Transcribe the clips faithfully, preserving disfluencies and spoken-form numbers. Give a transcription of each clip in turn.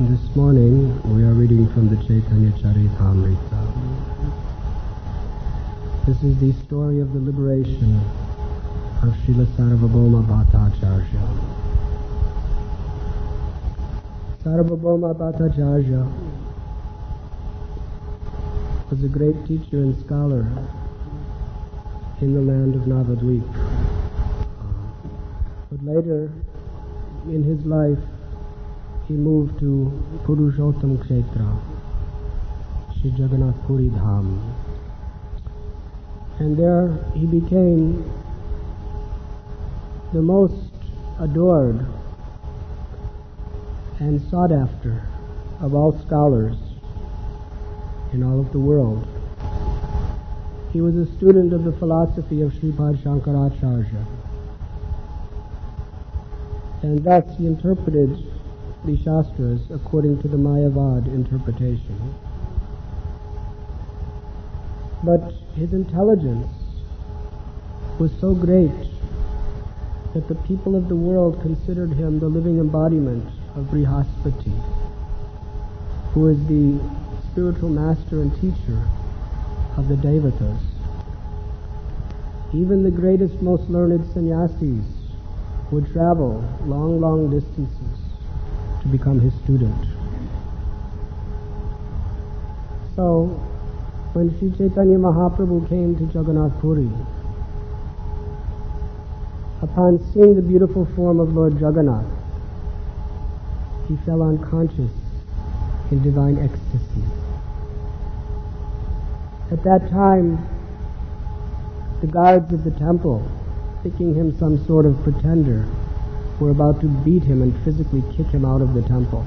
This morning we are reading from the Chaitanya Charitamrita. This is the story of the liberation of Srila Sarvabhauma Bhattacharya. Sarvabhauma Bhattacharya was a great teacher and scholar in the land of Navadvip. But later in his life he moved to Purushottam Kshetra, Sri Jagannath Puri Dham. And there he became the most adored and sought after of all scholars in all of the world. He was a student of the philosophy of Sripad Shankaracharya, and thus he interpreted the Shastras according to the Mayavad interpretation. But his intelligence was so great that the people of the world considered him the living embodiment of Brihaspati, who is the spiritual master and teacher of the Devatas. Even the greatest, most learned sannyasis would travel long, long distances to become his student. So, when Sri Chaitanya Mahaprabhu came to Jagannath Puri, upon seeing the beautiful form of Lord Jagannath, he fell unconscious in divine ecstasy. At that time, the guards of the temple, thinking him some sort of pretender, were about to beat him and physically kick him out of the temple.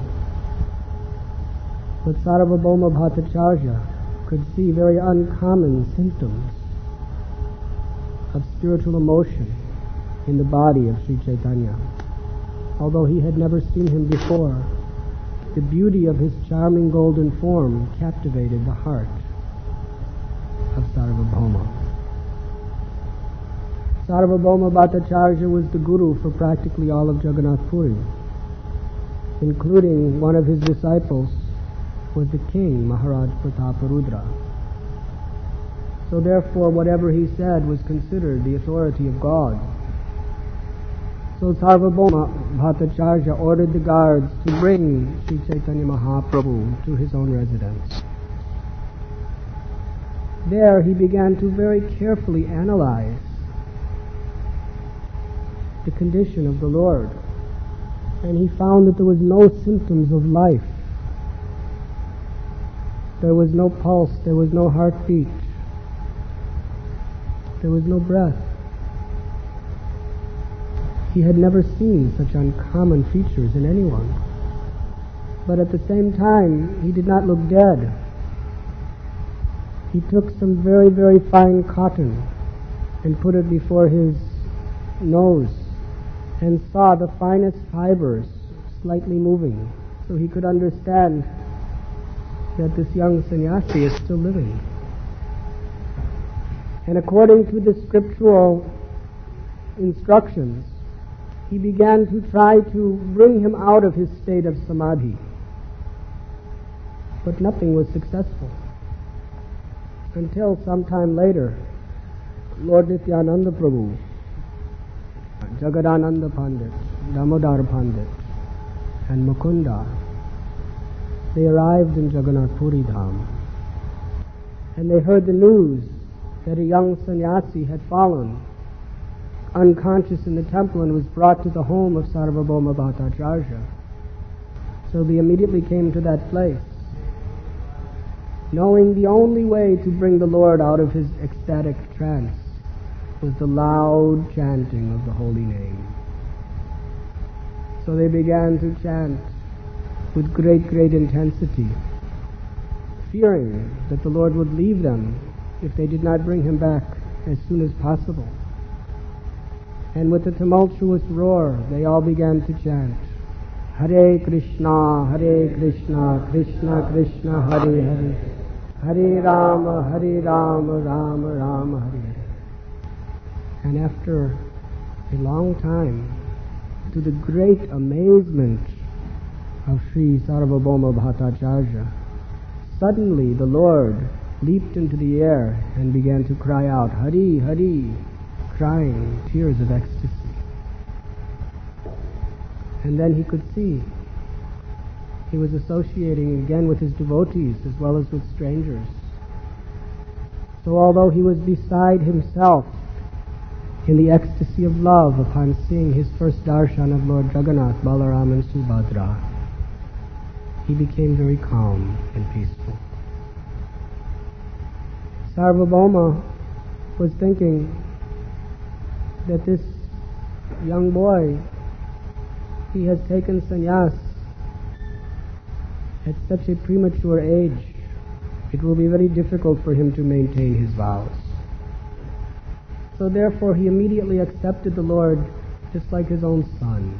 But Sarvabhauma Bhattacharya could see very uncommon symptoms of spiritual emotion in the body of Sri Chaitanya. Although he had never seen him before, the beauty of his charming golden form captivated the heart of Sarvabhauma. Sarvabhauma Bhattacharya was the guru for practically all of Jagannath Puri, including one of his disciples was the king, Maharaj Prataparudra. So therefore, whatever he said was considered the authority of God. So Sarvabhauma Bhattacharya ordered the guards to bring Sri Chaitanya Mahaprabhu to his own residence. There he began to very carefully analyze the condition of the Lord, and he found that there was no symptoms of life. There was no pulse, there was no heartbeat, there was no breath. He had never seen such uncommon features in anyone. But at the same time, he did not look dead. He took some very, very fine cotton and put it before his nose and saw the finest fibers slightly moving, so he could understand that this young sannyasi is still living. And according to the scriptural instructions, he began to try to bring him out of his state of samadhi. But nothing was successful. Until sometime later, Lord Nityananda Prabhu, Jagadananda Pandit, Damodar Pandit, and Mukunda, they arrived in Jagannath Puri Dham, and they heard the news that a young sannyasi had fallen unconscious in the temple and was brought to the home of Sarvabhauma Bhattacharya. So they immediately came to that place, knowing the only way to bring the Lord out of his ecstatic trance was the loud chanting of the holy name. So they began to chant with great, great intensity, fearing that the Lord would leave them if they did not bring him back as soon as possible. And with a tumultuous roar, they all began to chant, Hare Krishna, Hare Krishna, Krishna Krishna, Hare Hare, Hare Rama, Hare Rama, Rama Rama, Hare Hare. And after a long time, to the great amazement of Sri Sarvabhauma Bhattacharya, suddenly the Lord leaped into the air and began to cry out, Hari, Hari, crying tears of ecstasy. And then he could see. He was associating again with his devotees as well as with strangers. So although he was beside himself in the ecstasy of love upon seeing his first darshan of Lord Jagannath, Balaram and Subhadra, he became very calm and peaceful. Sarvabhauma was thinking that this young boy, he has taken sannyas at such a premature age. It will be very difficult for him to maintain his vows. So therefore he immediately accepted the Lord just like his own son.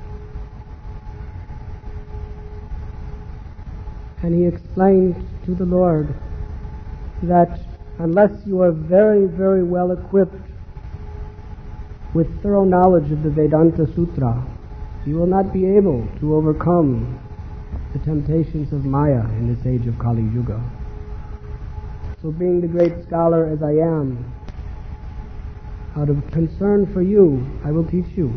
And he explained to the Lord that unless you are very, very well equipped with thorough knowledge of the Vedanta Sutra, you will not be able to overcome the temptations of Maya in this age of Kali Yuga. So being the great scholar as I am, out of concern for you, I will teach you.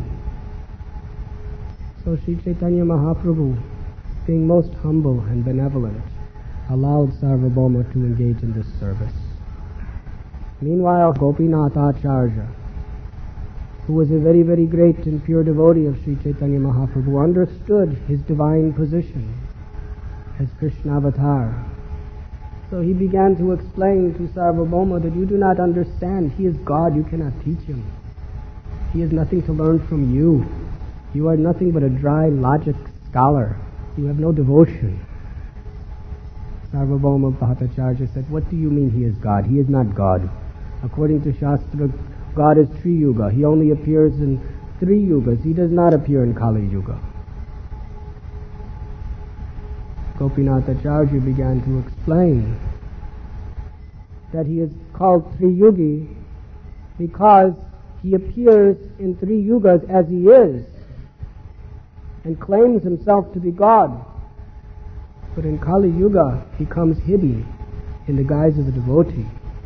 So Sri Chaitanya Mahaprabhu, being most humble and benevolent, allowed Sarvabhauma to engage in this service. Meanwhile, Gopinath Acharya, who was a very, very great and pure devotee of Sri Chaitanya Mahaprabhu, understood his divine position as Krishna Avatar. So he began to explain to Sarvabhauma that you do not understand. He is God, you cannot teach him. He has nothing to learn from you. You are nothing but a dry logic scholar. You have no devotion. Sarvabhauma Bhattacharya said, what do you mean he is God? He is not God. According to Shastra, God is Tri Yuga. He only appears in three yugas. He does not appear in Kali Yuga. Gopinath Acharya began to explain that he is called Tri Yugi because he appears in three yugas as he is and claims himself to be God. But in Kali Yuga, he comes hidden in the guise of a devotee.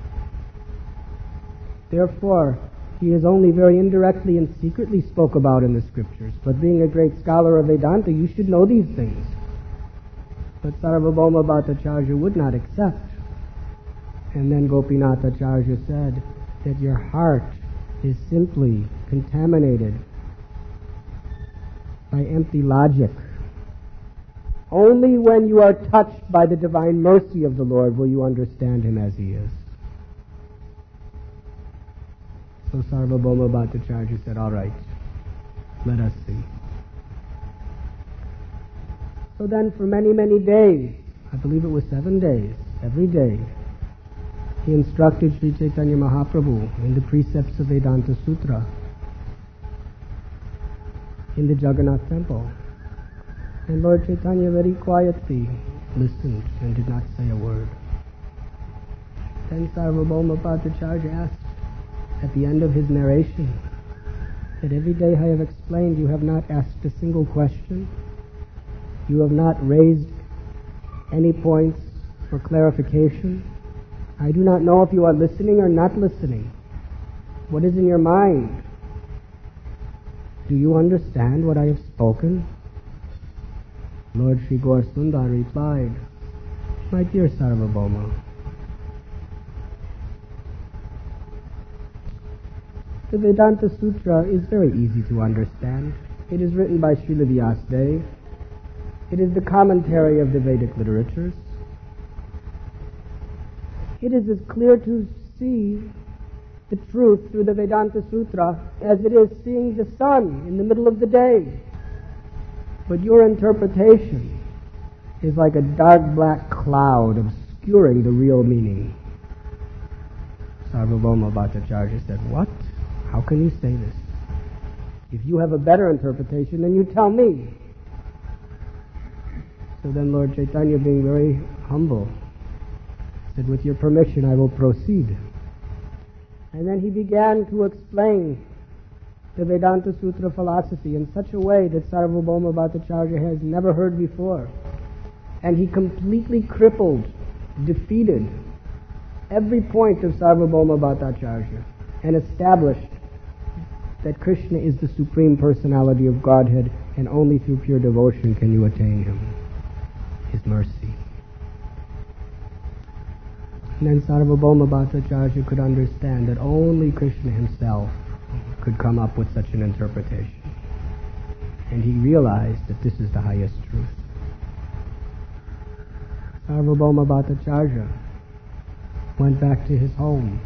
Therefore, he is only very indirectly and secretly spoke about in the scriptures. But being a great scholar of Vedanta, you should know these things. But Sarvabhauma Bhattacharya would not accept. And then Gopinath Acharya said that your heart is simply contaminated by empty logic. Only when you are touched by the divine mercy of the Lord will you understand him as he is. So Sarvabhauma Bhattacharya said, all right, let us see. So then for many, many days, I believe it was seven days, every day, he instructed Sri Chaitanya Mahaprabhu in the precepts of Vedanta Sutra in the Jagannath temple. And Lord Chaitanya very quietly listened and did not say a word. Then Sarvabhauma Bhattacharya asked at the end of his narration that every day I have explained, you have not asked a single question. You have not raised any points for clarification. I do not know if you are listening or not listening. What is in your mind? Do you understand what I have spoken? Lord Sri Gaur Sundar replied, my dear Sarvabhauma, the Vedanta Sutra is very easy to understand. It is written by Srila Vyasadeva. It is the commentary of the Vedic literatures. It is as clear to see the truth through the Vedanta Sutra as it is seeing the sun in the middle of the day. But your interpretation is like a dark black cloud obscuring the real meaning. Sarvabhauma Bhattacharya said, what? How can you say this? If you have a better interpretation, then you tell me. So then Lord Chaitanya, being very humble, said, with your permission, I will proceed. And then he began to explain the Vedanta Sutra philosophy in such a way that Sarvabhauma Bhattacharya has never heard before. And he completely crippled, defeated every point of Sarvabhauma Bhattacharya and established that Krishna is the Supreme Personality of Godhead, and only through pure devotion can you attain Him, His mercy. And then Sarvabhauma Bhattacharya could understand that only Krishna Himself could come up with such an interpretation. And he realized that this is the highest truth. Sarvabhauma Bhattacharya went back to his home.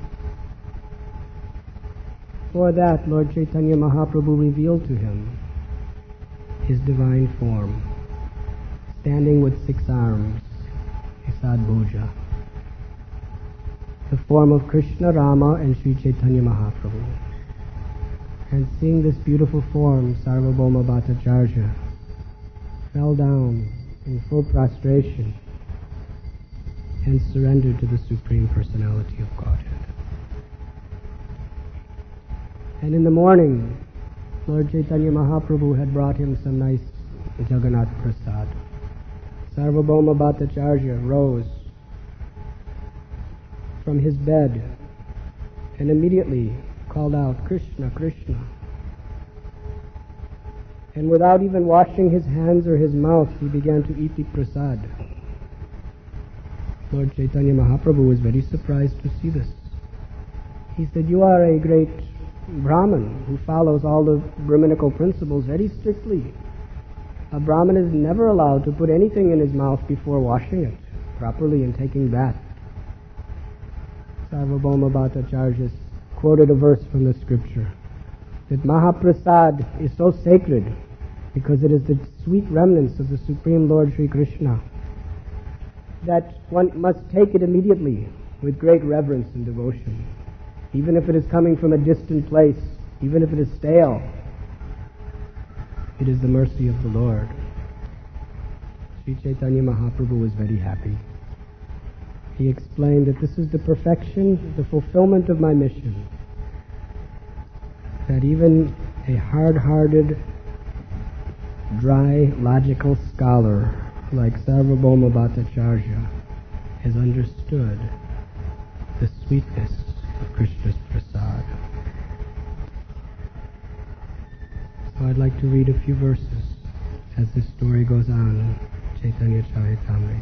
For that, Lord Chaitanya Mahaprabhu revealed to him His divine form, standing with six arms, Sadbhuja, the form of Krishna, Rama, and Sri Chaitanya Mahaprabhu. And seeing this beautiful form, Sarvabhauma Bhattacharya fell down in full prostration and surrendered to the Supreme Personality of Godhead. And in the morning, Lord Chaitanya Mahaprabhu had brought him some nice Jagannath Prasad. Sarvabhauma Bhattacharya rose from his bed and immediately called out, Krishna, Krishna. And without even washing his hands or his mouth, he began to eat the prasad. Lord Chaitanya Mahaprabhu was very surprised to see this. He said, you are a great Brahmin who follows all the Brahminical principles very strictly. A Brahmin is never allowed to put anything in his mouth before washing it properly and taking bath. Sarvabhauma Bhattacharya quoted a verse from the scripture that Mahaprasad is so sacred because it is the sweet remnants of the Supreme Lord Sri Krishna that one must take it immediately with great reverence and devotion, even if it is coming from a distant place, even if it is stale. It is the mercy of the Lord. Sri Chaitanya Mahaprabhu was very happy. He explained that this is the perfection, the fulfillment of my mission, that even a hard-hearted, dry, logical scholar like Sarvabhauma Bhattacharya has understood the sweetness of Krishna's prasad. So I'd like to read a few verses as this story goes on in Chaitanya Charitamrita.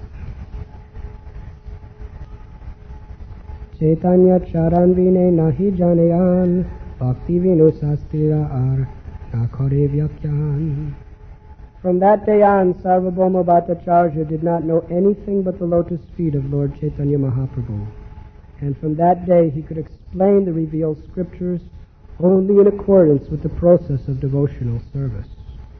Chaitanya charan vine nahi janayan, bhakti vino sastira ar nakhare vyakyan. From that day on, Sarvabhauma Bhattacharya did not know anything but the lotus feet of Lord Chaitanya Mahaprabhu. And from that day he could explain the revealed scriptures only in accordance with the process of devotional service.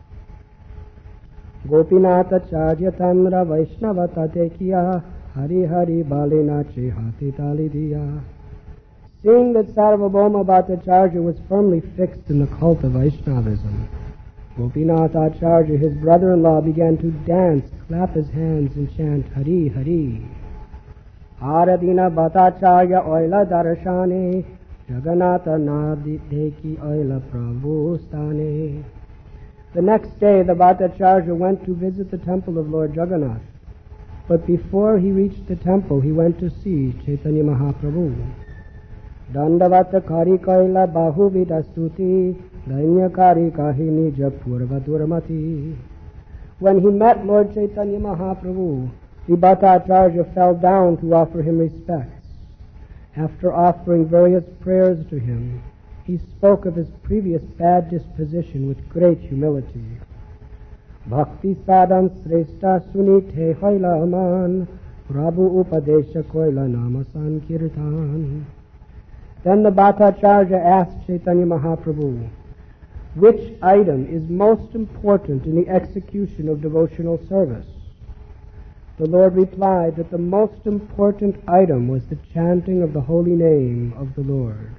Gopinatacharya tamra vaishnava tatekiya hari hari balena chehati talidiya. Seeing that Sarvabhauma Bhattacharya was firmly fixed in the cult of Vaishnavism, Gopinatacharya, his brother-in-law, began to dance, clap his hands, and chant Hari Hari. Aradina Bhattacharya oila darshane, Jagannatha nadi deki oila prabhu stane. The next day the Bhattacharya went to visit the temple of Lord Jagannath. But before he reached the temple, he went to see Chaitanya Mahaprabhu. Dandavata kari koila bahu vidastuti, danya kari kahini japurva durmati. When he met Lord Chaitanya Mahaprabhu, the Bhattacharya fell down to offer him respects. After offering various prayers to him, he spoke of his previous bad disposition with great humility. Bhakti sadhan sreshta sunite hoila aman, Prabhu upadesha koila nama sankirtan. Then the Bhattacharya asked Chaitanya Mahaprabhu, which item is most important in the execution of devotional service? The Lord replied that the most important item was the chanting of the holy name of the Lord.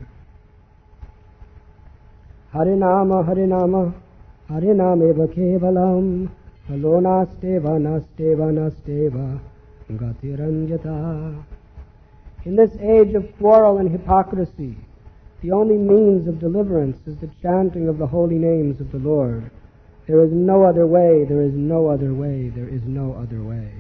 Harinama, Harinama, Harinameva kevalam, Halonasteva, Nasteva, Nasteva, Gatiranjata. In this age of quarrel and hypocrisy, The only means of deliverance is the chanting of the holy names of the Lord. There is no other way, there is no other way, there is no other way.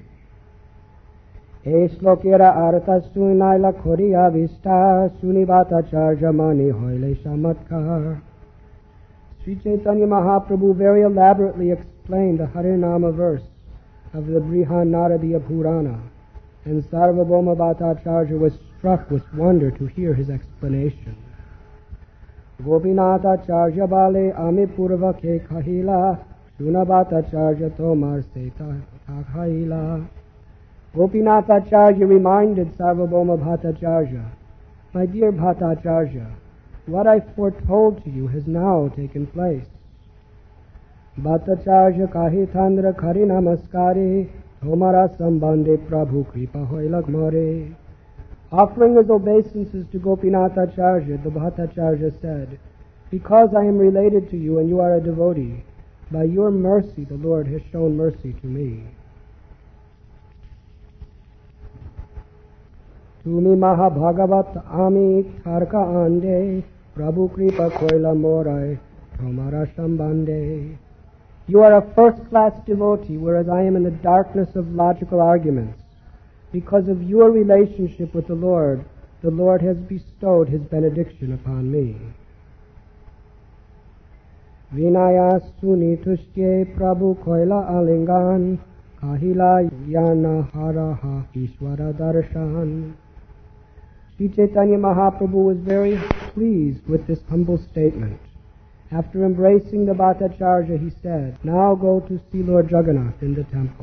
Eslokera arta sunaila koria vista sunivata charja mani hoile shamatkar. Sri Chaitanya Mahaprabhu very elaborately explained the Harinama verse of the Brihan Naradiya Purana, and Sarvabhauma Bhattacharya was struck with wonder to hear his explanation. Gopinatacharya Bale Ame Purva Ke Kahila Sunabhatacharya Tomar Seta Takhaila. Gopinatacharya reminded Sarvabhauma Bhattacharya, "My dear Bhattacharya, what I foretold to you has now taken place." Bhattacharya Kahi Thandra Kari Namaskare Tomara Sambande Prabhu Kripa Hoilak More. Offering his obeisances to Gopinathacharya, the Bhattacharya said, "Because I am related to you and you are a devotee, by your mercy the Lord has shown mercy to me." Tumi Mahabhagavat Ami Tarka Ande Prabhu Kripa Koila Morai Tomara Shambande. You are a first-class devotee, whereas I am in the darkness of logical arguments. Because of your relationship with the Lord, the Lord has bestowed His benediction upon me. Vinaya Suni Tushke Prabhu Koila Alingan Kahila Yana Haraha Ishwara Darshan. Sri Chaitanya Mahaprabhu was very pleased with this humble statement. After embracing the Bhattacharya, he said, "Now go to see Lord Jagannath in the temple."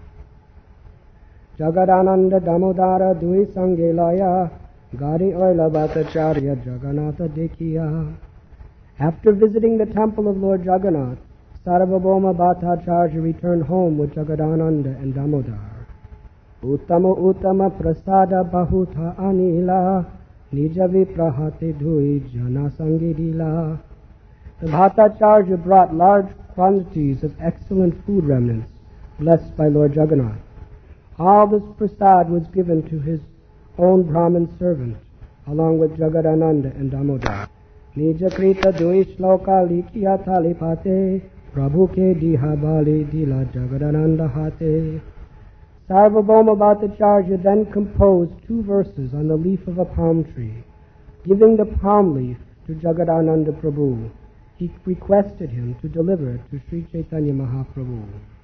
Jagadananda Damodara Dui Sangelaya Gari Oila Bhattacharya Jagannatha Dekhiya. After visiting the temple of Lord Jagannath, Sarvabhauma Bhattacharya returned home with Jagadananda and Damodar. Uttama Uttama Prasada Bahuta Anila Nijavi Prahate Dui Jana Sangirila. The Bhattacharya brought large quantities of excellent food remnants blessed by Lord Jagannath. All this prasad was given to his own Brahmin servant, along with Jagadananda and Damodar. Nija Krita Dui Shloka Likiya Talipate Prabhu Ke Diha Bali Dila Jagadananda Hate. Sarvabhauma Bhattacharya then composed two verses on the leaf of a palm tree. Giving the palm leaf to Jagadananda Prabhu, he requested him to deliver it to Sri Chaitanya Mahaprabhu.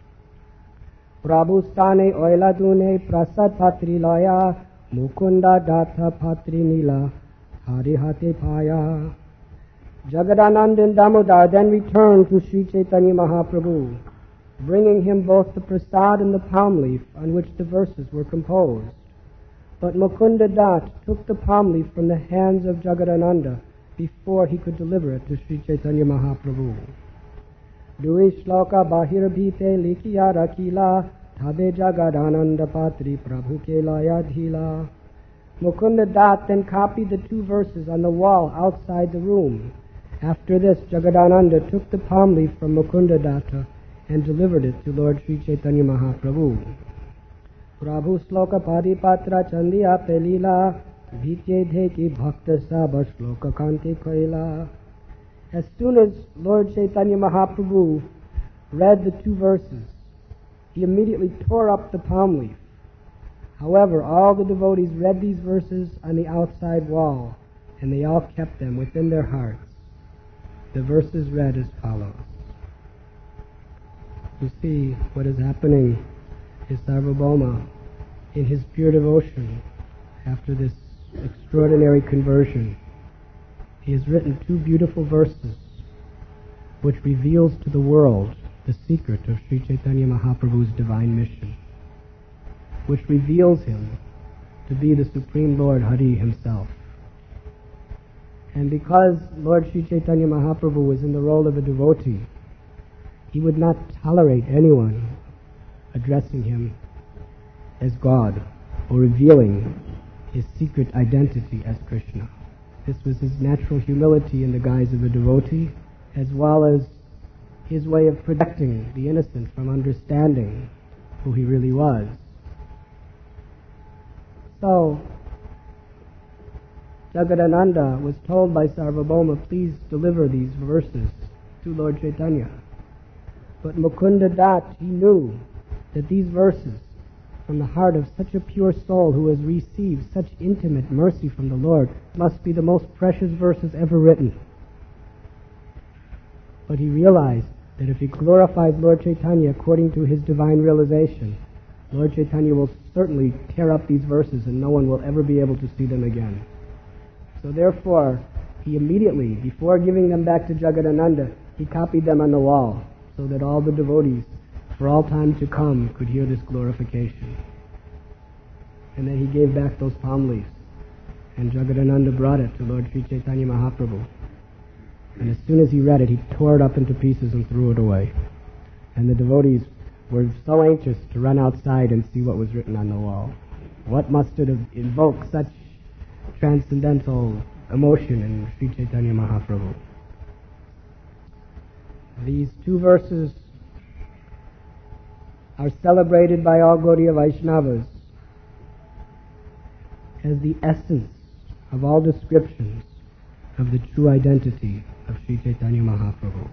Prabhu Stane Oila Dune Prasad Patri Laya Mukunda Datha Patri Nila Harihate Paya. Jagadananda and Damodar then returned to Sri Chaitanya Mahaprabhu, bringing him both the prasad and the palm leaf on which the verses were composed. But Mukunda Dat took the palm leaf from the hands of Jagadananda before he could deliver it to Sri Chaitanya Mahaprabhu. Dui Shloka Bahir Bhite Likiya Rakila Tabe Jagadananda Patri Prabhu Ke Laya Dhila. Mukunda Dat then copied the two verses on the wall outside the room. After this, Jagadananda took the palm leaf from Mukunda Datta and delivered it to Lord Sri Chaitanya Mahaprabhu. Prabhu Sloka Padipatra Chandiya Pelila Bhitye Dheki Bhakta Sabha Shloka Kanti Kaila. As soon as Lord Chaitanya Mahaprabhu read the two verses, he immediately tore up the palm leaf. However, all the devotees read these verses on the outside wall, and they all kept them within their hearts. The verses read as follows. You see what is happening is Sarvabhauma, in his pure devotion, after this extraordinary conversion, he has written two beautiful verses which reveals to the world the secret of Sri Chaitanya Mahaprabhu's divine mission, which reveals him to be the Supreme Lord Hari himself. And because Lord Sri Chaitanya Mahaprabhu was in the role of a devotee, he would not tolerate anyone addressing him as God or revealing his secret identity as Krishna. This was his natural humility in the guise of a devotee, as well as his way of protecting the innocent from understanding who he really was. So, Jagadananda was told by Sarvabhauma, please deliver these verses to Lord Chaitanya. But Mukunda Dat, he knew that these verses from the heart of such a pure soul who has received such intimate mercy from the Lord must be the most precious verses ever written. But he realized that if he glorifies Lord Chaitanya according to his divine realization, Lord Chaitanya will certainly tear up these verses and no one will ever be able to see them again. So therefore, he immediately, before giving them back to Jagadananda, he copied them on the wall so that all the devotees for all time to come could hear this glorification. And then he gave back those palm leaves, and Jagadananda brought it to Lord Sri Chaitanya Mahaprabhu. And as soon as he read it, he tore it up into pieces and threw it away. And the devotees were so anxious to run outside and see what was written on the wall. What must it have invoked such transcendental emotion in Sri Chaitanya Mahaprabhu? These two verses are celebrated by all Gaudiya Vaishnavas as the essence of all descriptions of the true identity of Sri Chaitanya Mahaprabhu.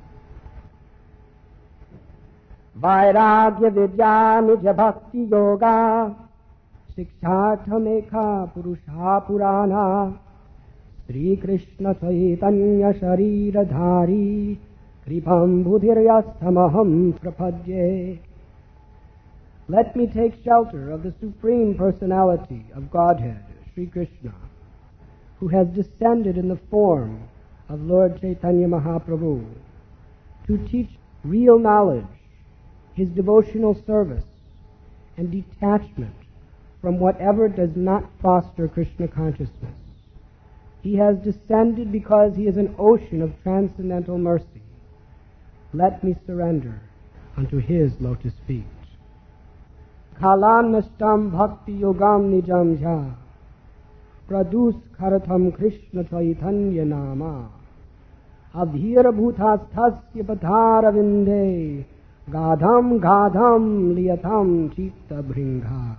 Vairagya vidya nija bhakti yoga shikshatha mekha purusha purana Sri Krishna Chaitanya sharira dhari kripam budhiryasthamaham prapadye. Let me take shelter of the Supreme Personality of Godhead, Sri Krishna, who has descended in the form of Lord Chaitanya Mahaprabhu to teach real knowledge, his devotional service, and detachment from whatever does not foster Krishna consciousness. He has descended because he is an ocean of transcendental mercy. Let me surrender unto his lotus feet. Kalan nashtam bhakti yogam nijam jha pradus kharatham Krishna Chaitanya nama abhira bhutasthasya pathara vinde gadham gadham liyatham chitta bhringha.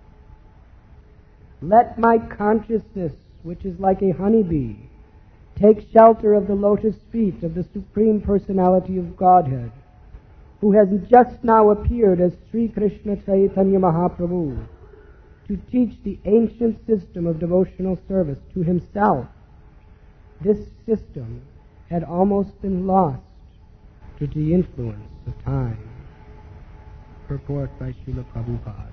Let my consciousness, which is like a honeybee, take shelter of the lotus feet of the Supreme Personality of Godhead, who has just now appeared as Sri Krishna Chaitanya Mahaprabhu, to teach the ancient system of devotional service to himself. This system had almost been lost to the influence of time. Purport by Srila Prabhupada.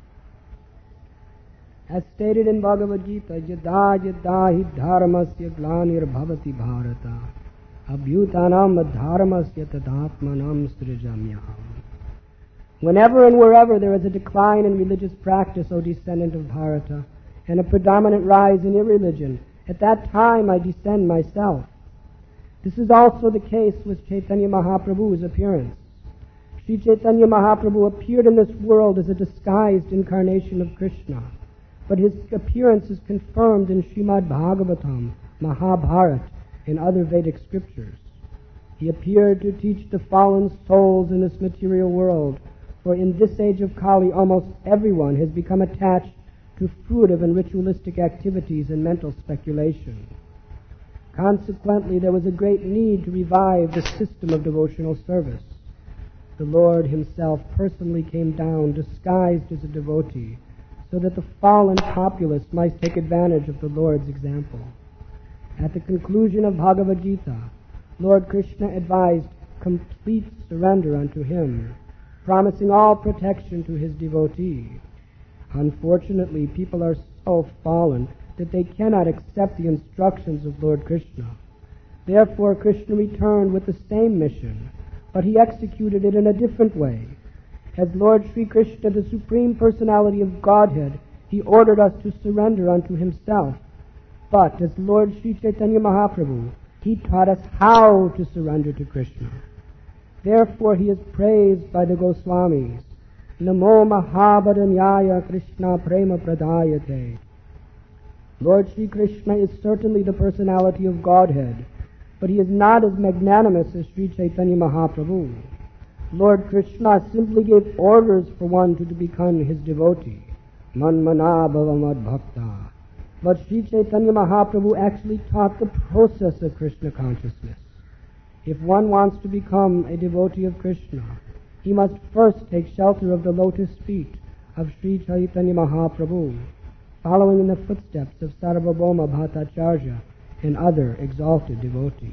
As stated in Bhagavad Gita, yada yada hi dharmasya glanir bhavati bharata abhyutanam adharmasya tadatmanam srijamyaham. Whenever and wherever there is a decline in religious practice, O descendant of Bharata, and a predominant rise in irreligion, at that time I descend myself. This is also the case with Chaitanya Mahaprabhu's appearance. Sri Chaitanya Mahaprabhu appeared in this world as a disguised incarnation of Krishna, but his appearance is confirmed in Srimad Bhagavatam, Mahabharata, and other Vedic scriptures. He appeared to teach the fallen souls in this material world, for in this age of Kali almost everyone has become attached to fruitive and ritualistic activities and mental speculation. Consequently, there was a great need to revive the system of devotional service. The Lord himself personally came down disguised as a devotee, so that the fallen populace might take advantage of the Lord's example. At the conclusion of Bhagavad Gita, Lord Krishna advised complete surrender unto him, promising all protection to his devotee. Unfortunately, people are so fallen that they cannot accept the instructions of Lord Krishna. Therefore, Krishna returned with the same mission, but he executed it in a different way. As Lord Sri Krishna, the Supreme Personality of Godhead, he ordered us to surrender unto himself. But as Lord Sri Chaitanya Mahaprabhu, he taught us how to surrender to Krishna. Therefore he is praised by the Goswamis. Namo Mahabharanyaya Krishna Prema Pradayate. Lord Sri Krishna is certainly the personality of Godhead, but he is not as magnanimous as Sri Chaitanya Mahaprabhu. Lord Krishna simply gave orders for one to become his devotee. Manmana bhava mad bhakta. But Sri Chaitanya Mahaprabhu actually taught the process of Krishna consciousness. If one wants to become a devotee of Krishna, he must first take shelter of the lotus feet of Sri Chaitanya Mahaprabhu, following in the footsteps of Sarvabhauma Bhattacharya and other exalted devotees.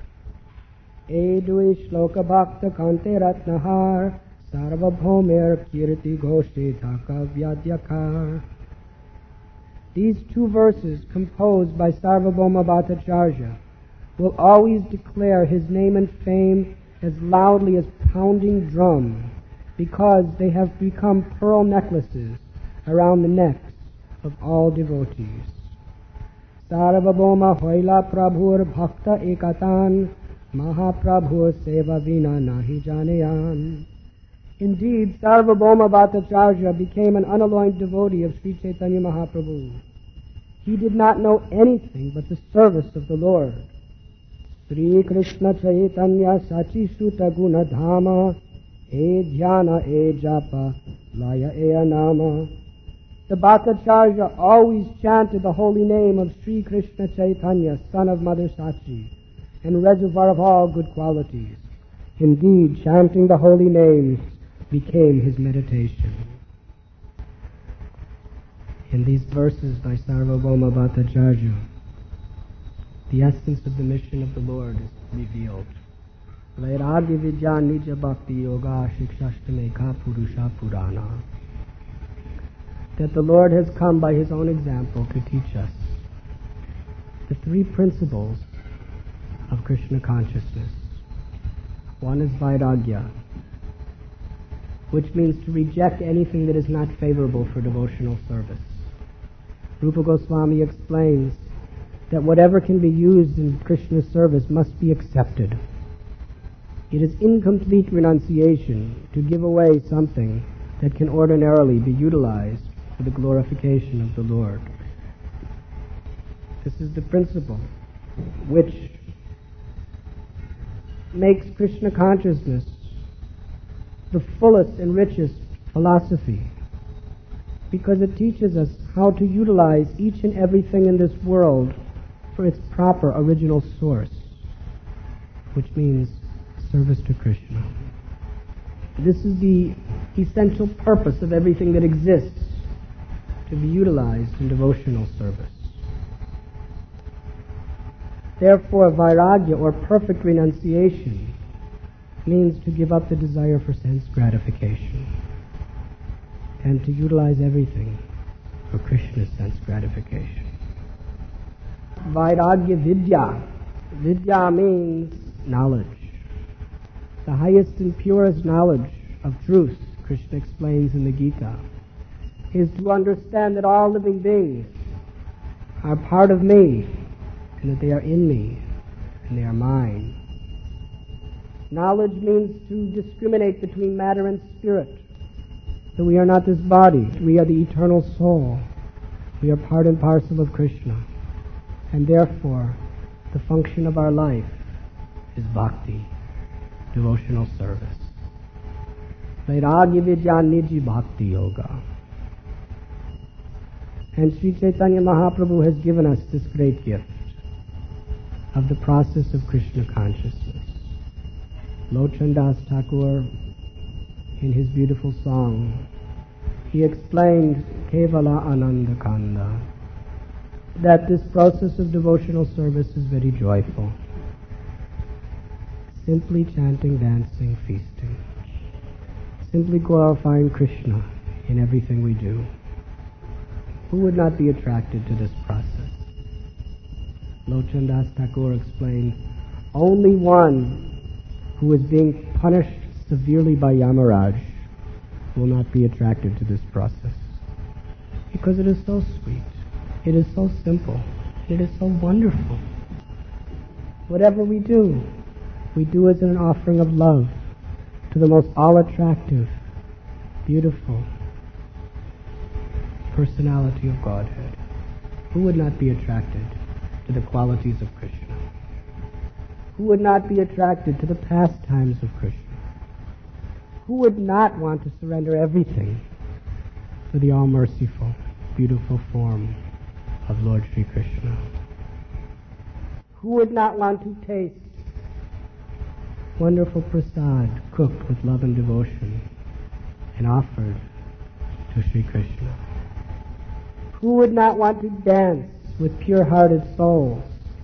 Edui shloka bhakta kante ratnahar sarvabhaumer kirti ghoshe dhaka vyadyakar. These two verses, composed by Sarvabhauma Bhattacharya, will always declare his name and fame as loudly as pounding drum, because they have become pearl necklaces around the necks of all devotees. Sarvabhauma hoila prabhur bhakta ekatan mahaprabhur seva vina nahi janeyan. Indeed, Sarvabhauma Bhattacharya became an unalloyed devotee of Sri Chaitanya Mahaprabhu. He did not know anything but the service of the Lord. Sri Krishna Chaitanya Sachi Shuta Guna Dhama E Dhyana E Japa Laya E Anama. The Bhattacharya always chanted the holy name of Sri Krishna Chaitanya, son of Mother Sachi, and reservoir of all good qualities. Indeed, chanting the holy names became his meditation. In these verses by Sarvabhauma Bhattacharya, the essence of the mission of the Lord is revealed. Vairagya Vidya Nija Bhakti Yoga Shikshashtameka Purusha Purana. That the Lord has come by his own example to teach us the three principles of Krishna consciousness. One is Vairagya, which means to reject anything that is not favorable for devotional service. Rupa Goswami explains that whatever can be used in Krishna's service must be accepted. It is incomplete renunciation to give away something that can ordinarily be utilized for the glorification of the Lord. This is the principle which makes Krishna consciousness the fullest and richest philosophy, because it teaches us how to utilize each and everything in this world for its proper original source, which means service to Krishna. This is the essential purpose of everything that exists, to be utilized in devotional service. Therefore, vairagya, or perfect renunciation, means to give up the desire for sense gratification and to utilize everything for Krishna's sense gratification. Vairagya Vidya. Vidya means knowledge. The highest and purest knowledge of truth, Krishna explains in the Gita, is to understand that all living beings are part of me, and that they are in me, and they are mine. Knowledge means to discriminate between matter and spirit. That we are not this body, we are the eternal soul. We are part and parcel of Krishna. And therefore, the function of our life is bhakti, devotional service. Vairagya Vidya Niji Bhakti Yoga. And Sri Chaitanya Mahaprabhu has given us this great gift of the process of Krishna consciousness. Lochan Das Thakur, in his beautiful song, he explained Kevala Ananda Kanda, that this process of devotional service is very joyful. Simply chanting, dancing, feasting. Simply glorifying Krishna in everything we do. Who would not be attracted to this process? Lochan Das Thakur explained, only one who is being punished severely by Yamaraj will not be attracted to this process. Because it is so sweet, it is so simple, it is so wonderful. Whatever we do, we do as an offering of love to the most all-attractive, beautiful personality of Godhead. Who would not be attracted to the qualities of Krishna? Who would not be attracted to the pastimes of Krishna? Who would not want to surrender everything for the all-merciful, beautiful form of Lord Sri Krishna. Who would not want to taste wonderful prasad cooked with love and devotion and offered to Sri Krishna? Who would not want to dance with pure-hearted souls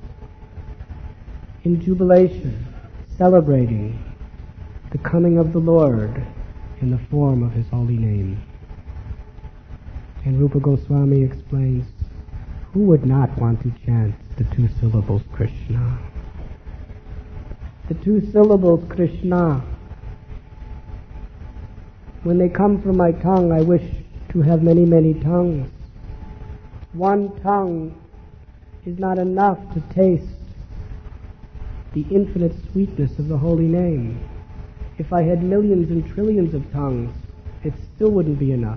in jubilation, celebrating the coming of the Lord in the form of His holy name? And Rupa Goswami explains, who would not want to chant the two syllables Krishna? The two syllables Krishna, when they come from my tongue, I wish to have many, many tongues. One tongue is not enough to taste the infinite sweetness of the holy name. If I had millions and trillions of tongues, it still wouldn't be enough.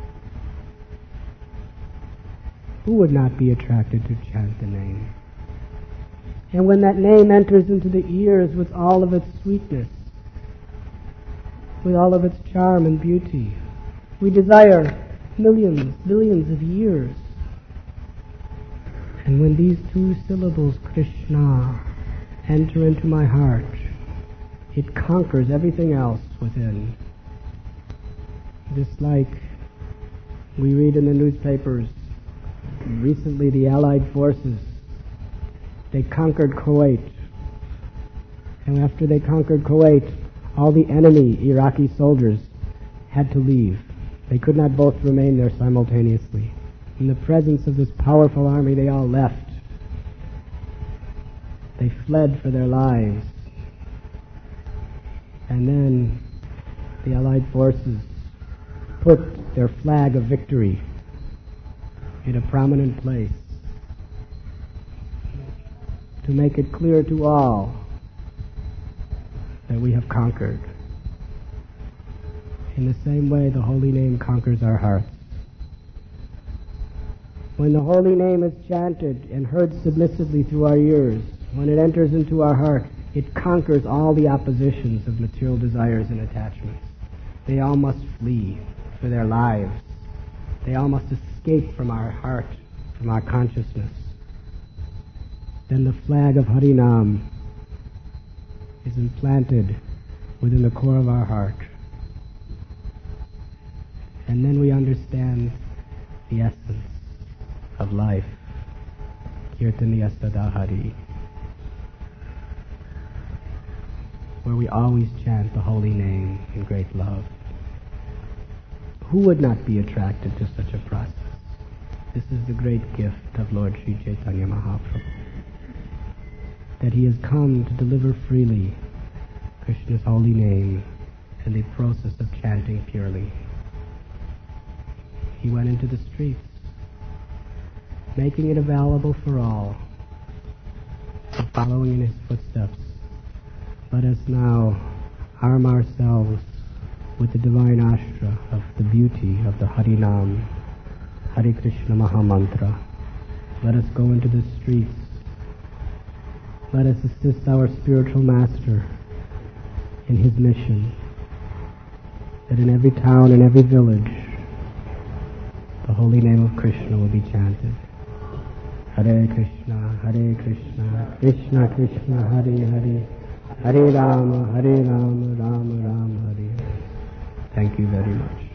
Who would not be attracted to chant the name? And when that name enters into the ears with all of its sweetness, with all of its charm and beauty, we desire millions, billions of years. And when these two syllables, Krishna, enter into my heart, it conquers everything else within. Just like we read in the newspapers, recently the Allied forces, they conquered Kuwait. And after they conquered Kuwait, all the enemy Iraqi soldiers had to leave. They could not both remain there simultaneously. In the presence of this powerful army, they all left. They fled for their lives. And then the Allied forces put their flag of victory in a prominent place to make it clear to all that we have conquered. In the same way, the holy name conquers our hearts. When the holy name is chanted and heard submissively through our ears, when it enters into our heart, it conquers all the oppositions of material desires and attachments. They all must flee for their lives. They all must escape from our heart, from our consciousness. Then the flag of Harinam is implanted within the core of our heart. And then we understand the essence of life. Kirtaniya Sada Hari, where we always chant the holy name in great love. Who would not be attracted to such a process? This is the great gift of Lord Sri Chaitanya Mahaprabhu, that He has come to deliver freely Krishna's holy name and the process of chanting purely. He went into the streets, making it available for all, and following in His footsteps. Let us now arm ourselves with the divine ashra of the beauty of the Harinam, Hare Krishna Mahamantra. Let us go into the streets. Let us assist our spiritual master in his mission, that in every town and every village, the holy name of Krishna will be chanted. Hare Krishna, Hare Krishna, Krishna Krishna, Hare Hare, Hare Rama, Hare Rama, Rama Rama, Hare Hare. Thank you very much.